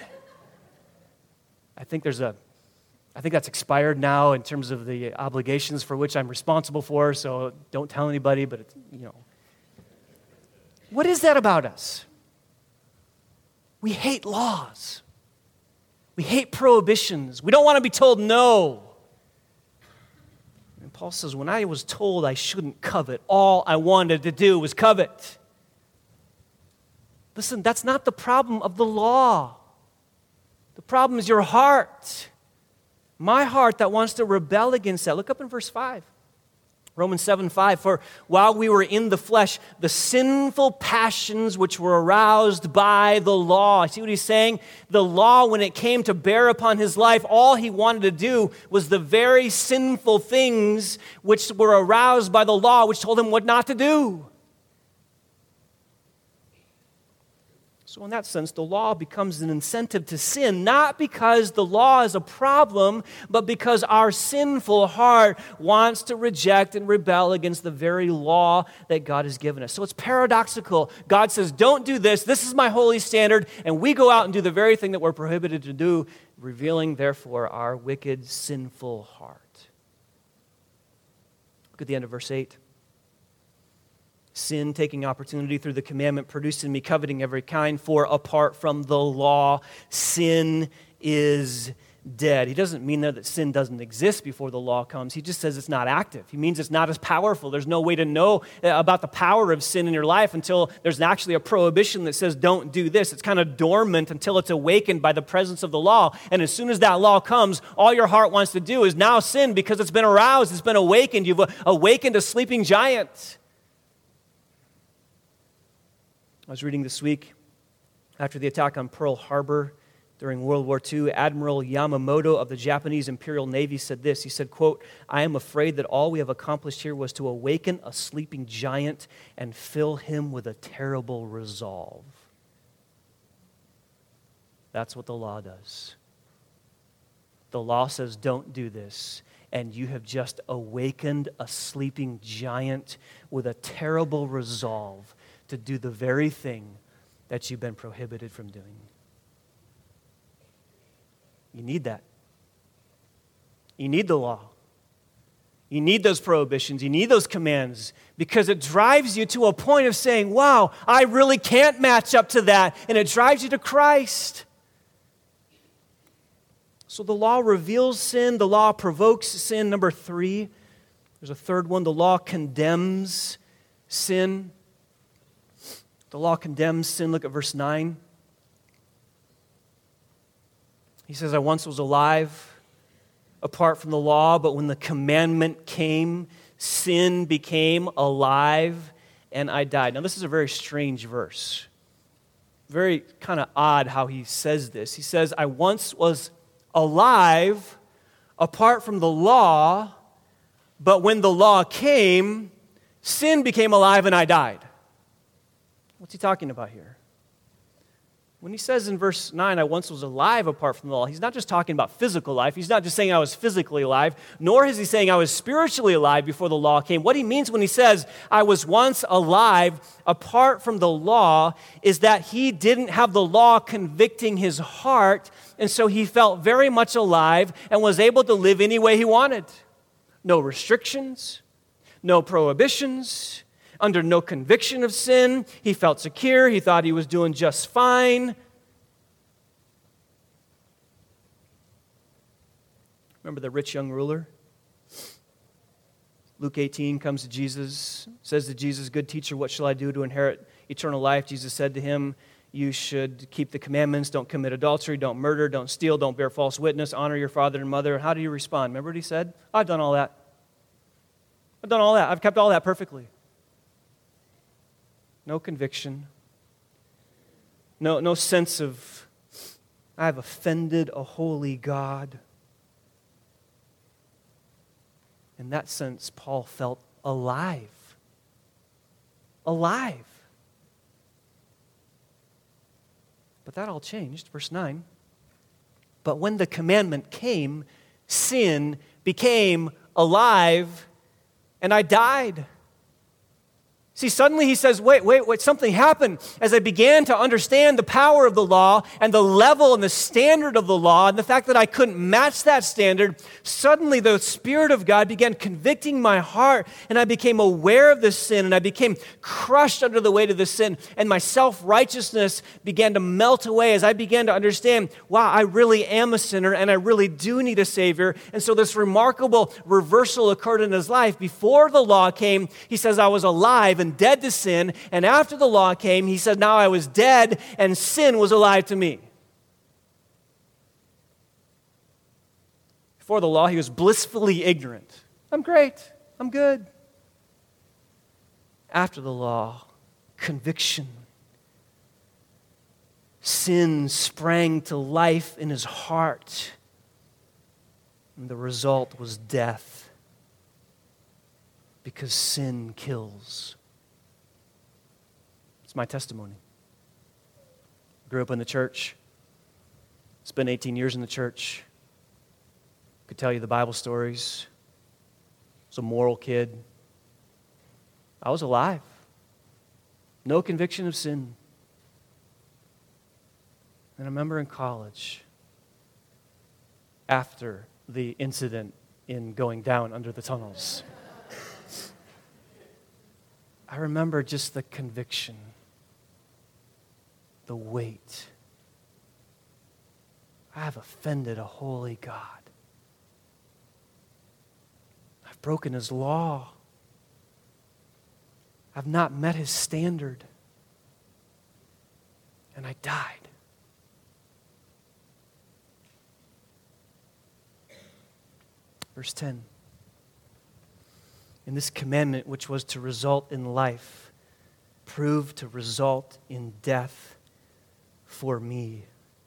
I think that's expired now in terms of the obligations for which I'm responsible for, so don't tell anybody, but it's, What is that about us? We hate laws. We hate prohibitions. We don't want to be told no. And Paul says, when I was told I shouldn't covet, all I wanted to do was covet. Listen, that's not the problem of the law. The problem is your heart. My heart that wants to rebel against that. Look up in verse 5. Romans 7:5. For while we were in the flesh, the sinful passions which were aroused by the law. See what he's saying? The law, when it came to bear upon his life, all he wanted to do was the very sinful things which were aroused by the law, which told him what not to do. So in that sense, the law becomes an incentive to sin, not because the law is a problem, but because our sinful heart wants to reject and rebel against the very law that God has given us. So it's paradoxical. God says, don't do this. This is my holy standard. And we go out and do the very thing that we're prohibited to do, revealing, therefore, our wicked, sinful heart. Look at the end of verse 8. Sin, taking opportunity through the commandment, produced in me coveting every kind, for apart from the law, sin is dead. He doesn't mean there that sin doesn't exist before the law comes. He just says it's not active. He means it's not as powerful. There's no way to know about the power of sin in your life until there's actually a prohibition that says don't do this. It's kind of dormant until it's awakened by the presence of the law. And as soon as that law comes, all your heart wants to do is now sin because it's been aroused, it's been awakened. You've awakened a sleeping giant. I was reading this week, after the attack on Pearl Harbor during World War II, Admiral Yamamoto of the Japanese Imperial Navy said this. He said, quote, I am afraid that all we have accomplished here was to awaken a sleeping giant and fill him with a terrible resolve. That's what the law does. The law says, don't do this. And you have just awakened a sleeping giant with a terrible resolve to do the very thing that you've been prohibited from doing. You need that. You need the law. You need those prohibitions. You need those commands because it drives you to a point of saying, wow, I really can't match up to that. And it drives you to Christ. So the law reveals sin. The law provokes sin. Number 3, there's a third one. The law condemns sin. The law condemns sin. Look at verse 9. He says, I once was alive apart from the law, but when the commandment came, sin became alive and I died. Now, this is a very strange verse. Very kind of odd how he says this. He says, I once was alive apart from the law, but when the law came, sin became alive and I died. What's he talking about here? When he says in verse 9, I once was alive apart from the law, he's not just talking about physical life. He's not just saying I was physically alive, nor is he saying I was spiritually alive before the law came. What he means when he says I was once alive apart from the law is that he didn't have the law convicting his heart, and so he felt very much alive and was able to live any way he wanted. No restrictions, no prohibitions, under no conviction of sin. He felt secure. He thought he was doing just fine. Remember the rich young ruler? Luke 18 comes to Jesus, says to Jesus, good teacher, what shall I do to inherit eternal life? Jesus said to him, you should keep the commandments, don't commit adultery, don't murder, don't steal, don't bear false witness, honor your father and mother. And how do you respond? Remember what he said? I've done all that. I've done all that. I've kept all that perfectly. No conviction. No sense of, I've offended a holy God. In that sense, Paul felt alive. Alive. But that all changed. Verse 9. But when the commandment came, sin became alive, and I died. See, suddenly he says, wait, something happened. As I began to understand the power of the law and the level and the standard of the law and the fact that I couldn't match that standard, suddenly the Spirit of God began convicting my heart and I became aware of this sin and I became crushed under the weight of the sin and my self-righteousness began to melt away as I began to understand, wow, I really am a sinner and I really do need a Savior. And so this remarkable reversal occurred in his life. Before the law came, he says, I was alive and dead to sin, and after the law came, he said, now I was dead, and sin was alive to me. Before the law, he was blissfully ignorant. I'm great. I'm good. After the law, conviction. Sin sprang to life in his heart, and the result was death, because sin kills. It's my testimony. Grew up in the church. Spent 18 years in the church. Could tell you the Bible stories. Was a moral kid. I was alive. No conviction of sin. And I remember in college, after the incident in going down under the tunnels, I remember just the conviction, the weight. I have offended a holy God. I've broken his law. I've not met his standard. And I died. Verse 10. And this commandment, which was to result in life, proved to result in death for me.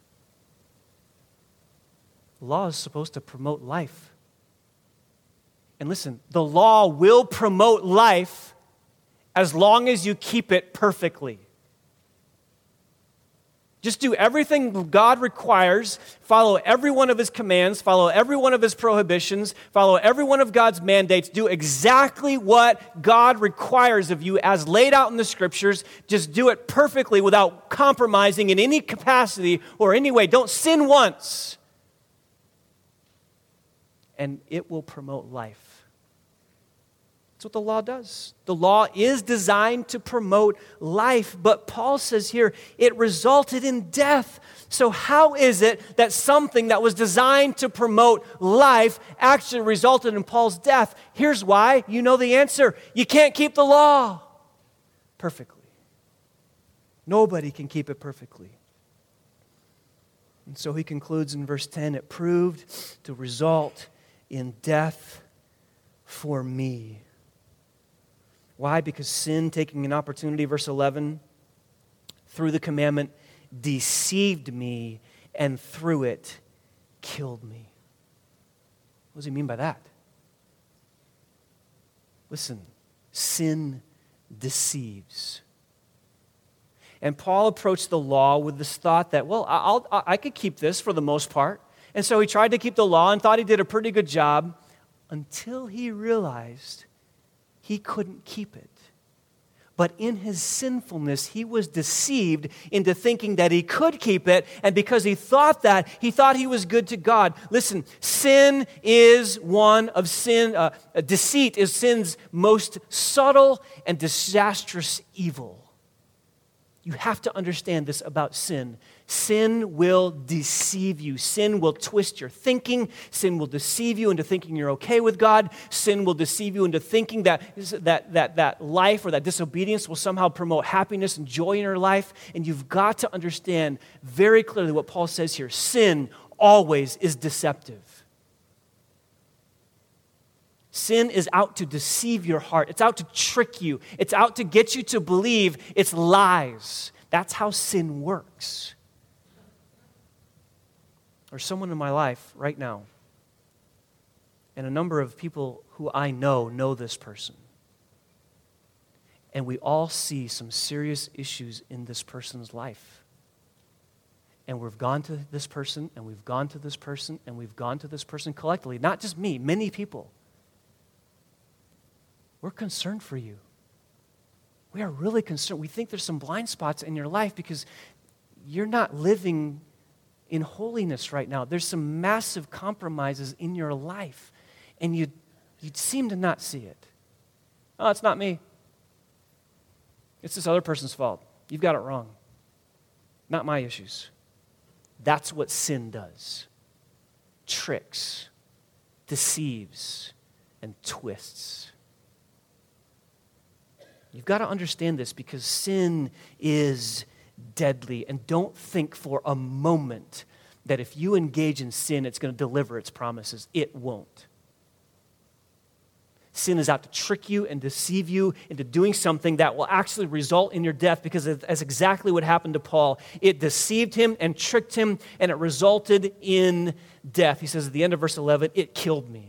The law is supposed to promote life. And listen, the law will promote life as long as you keep it perfectly. Just do everything God requires, follow every one of his commands, follow every one of his prohibitions, follow every one of God's mandates, do exactly what God requires of you as laid out in the scriptures. Just do it perfectly without compromising in any capacity or any way. Don't sin once. And it will promote life. That's what the law does. The law is designed to promote life, but Paul says here it resulted in death. So how is it that something that was designed to promote life actually resulted in Paul's death? Here's why. You know the answer. You can't keep the law perfectly. Nobody can keep it perfectly. And so he concludes in verse 10, it proved to result in death for me. Why? Because sin, taking an opportunity, verse 11, through the commandment, deceived me, and through it, killed me. What does he mean by that? Listen, sin deceives. And Paul approached the law with this thought that, well, I could keep this for the most part. And so he tried to keep the law and thought he did a pretty good job until he realized he couldn't keep it. But in his sinfulness, he was deceived into thinking that he could keep it. And because he thought that, he thought he was good to God. Listen, sin is one of sin. Deceit is sin's most subtle and disastrous evil. You have to understand this about sin. Sin will deceive you. Sin will twist your thinking. Sin will deceive you into thinking you're okay with God. Sin will deceive you into thinking that life or that disobedience will somehow promote happiness and joy in your life. And you've got to understand very clearly what Paul says here. Sin always is deceptive. Sin is out to deceive your heart. It's out to trick you. It's out to get you to believe it's lies. That's how sin works. There's someone in my life right now, and a number of people who I know this person. And we all see some serious issues in this person's life. And we've gone to this person, and we've gone to this person, and we've gone to this person collectively. Not just me, many people. We're concerned for you. We are really concerned. We think there's some blind spots in your life because you're not living in holiness right now. There's some massive compromises in your life, and you seem to not see it. Oh, it's not me. It's this other person's fault. You've got it wrong. Not my issues. That's what sin does. Tricks, deceives, and twists. You've got to understand this because sin is deadly. And don't think for a moment that if you engage in sin, it's going to deliver its promises. It won't. Sin is out to trick you and deceive you into doing something that will actually result in your death because that's exactly what happened to Paul. It deceived him and tricked him, and it resulted in death. He says at the end of verse 11, it killed me.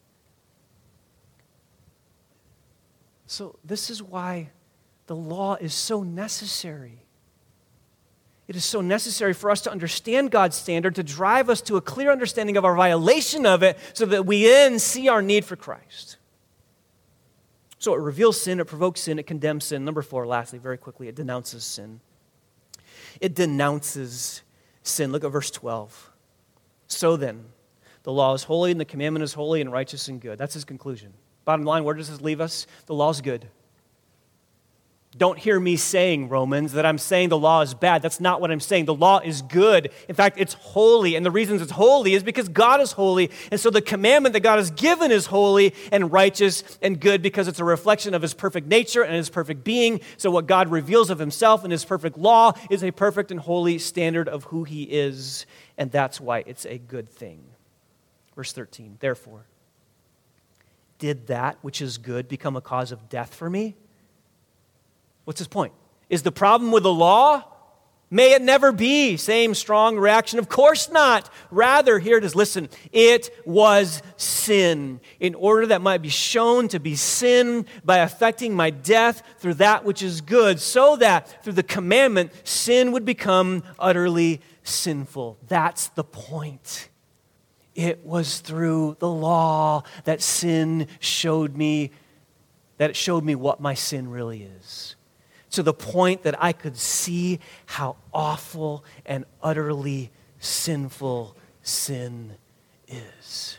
So this is why the law is so necessary. It is so necessary for us to understand God's standard, to drive us to a clear understanding of our violation of it, so that we then see our need for Christ. So it reveals sin, it provokes sin, it condemns sin. Number 4, lastly, very quickly, it denounces sin. It denounces sin. Look at verse 12. So then, the law is holy and the commandment is holy and righteous and good. That's his conclusion. Bottom line, where does this leave us? The law is good. Don't hear me saying, Romans, that I'm saying the law is bad. That's not what I'm saying. The law is good. In fact, it's holy. And the reason it's holy is because God is holy. And so the commandment that God has given is holy and righteous and good because it's a reflection of his perfect nature and his perfect being. So what God reveals of himself in his perfect law is a perfect and holy standard of who he is. And that's why it's a good thing. Verse 13, therefore, did that which is good become a cause of death for me? What's his point? Is the problem with the law? May it never be. Same strong reaction. Of course not. Rather, here it is. Listen, it was sin in order that might be shown to be sin by affecting my death through that which is good, so that through the commandment, sin would become utterly sinful. That's the point. It was through the law that sin showed me, that it showed me what my sin really is. To the point that I could see how awful and utterly sinful sin is.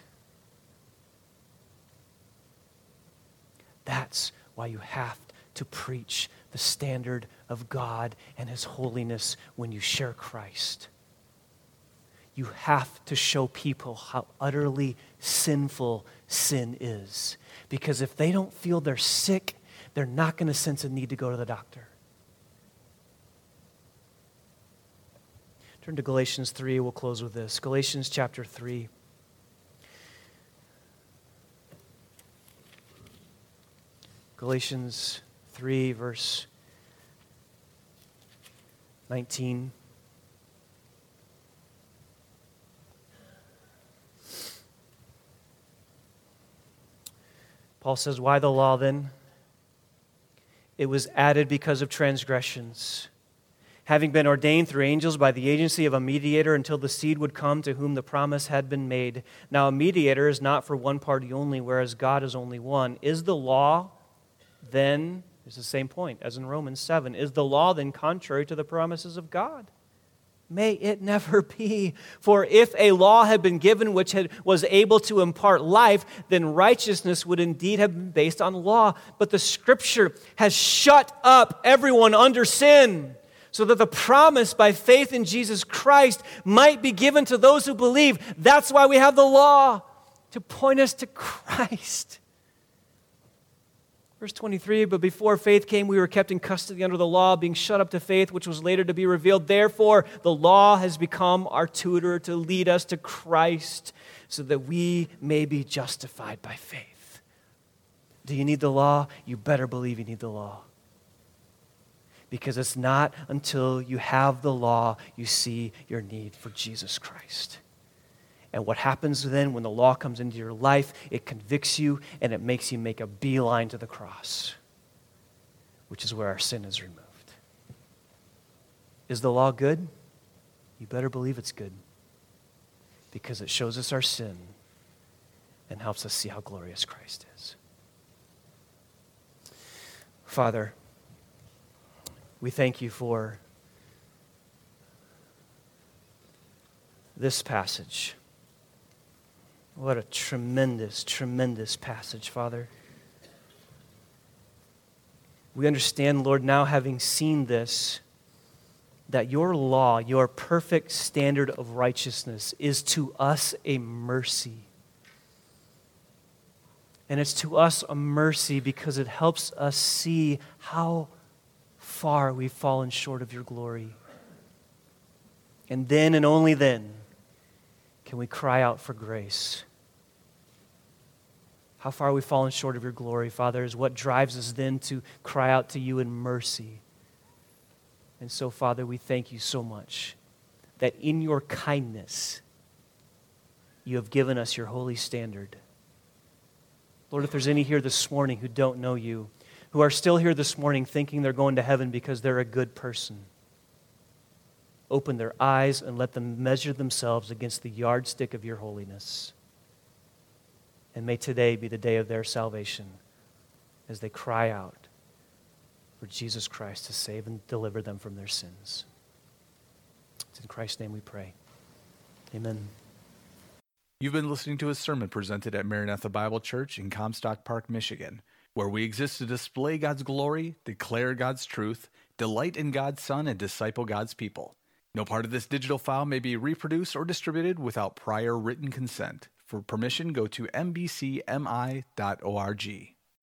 That's why you have to preach the standard of God and his holiness when you share Christ. You have to show people how utterly sinful sin is. Because if they don't feel they're sick, they're not going to sense a need to go to the doctor. Turn to Galatians 3. We'll close with this. Galatians chapter 3. Galatians 3, verse 19. Paul says, "Why the law then? It was added because of transgressions, having been ordained through angels by the agency of a mediator until the seed would come to whom the promise had been made. Now a mediator is not for one party only, whereas God is only one. Is the law then," it's the same point as in Romans 7, "is the law then contrary to the promises of God? May it never be. For if a law had been given which was able to impart life, then righteousness would indeed have been based on law. But the Scripture has shut up everyone under sin, so that the promise by faith in Jesus Christ might be given to those who believe." That's why we have the law, to point us to Christ. Verse 23, "But before faith came, we were kept in custody under the law, being shut up to faith, which was later to be revealed. Therefore, the law has become our tutor to lead us to Christ, so that we may be justified by faith." Do you need the law? You better believe you need the law. Because it's not until you have the law you see your need for Jesus Christ. And what happens then when the law comes into your life, it convicts you and it makes you make a beeline to the cross, which is where our sin is removed. Is the law good? You better believe it's good, because it shows us our sin and helps us see how glorious Christ is. Father, we thank you for this passage. What a tremendous, tremendous passage, Father. We understand, Lord, now having seen this, that your law, your perfect standard of righteousness, is to us a mercy. And it's to us a mercy because it helps us see how far we've fallen short of your glory. And then and only then can we cry out for grace. How far we've fallen short of your glory, Father, is what drives us then to cry out to you in mercy. And so, Father, we thank you so much that in your kindness, you have given us your holy standard. Lord, if there's any here this morning who don't know you, who are still here this morning thinking they're going to heaven because they're a good person, open their eyes and let them measure themselves against the yardstick of your holiness. And may today be the day of their salvation as they cry out for Jesus Christ to save and deliver them from their sins. It's in Christ's name we pray. Amen. You've been listening to a sermon presented at Maranatha Bible Church in Comstock Park, Michigan, where we exist to display God's glory, declare God's truth, delight in God's Son, and disciple God's people. No part of this digital file may be reproduced or distributed without prior written consent. For permission, go to mbcmi.org.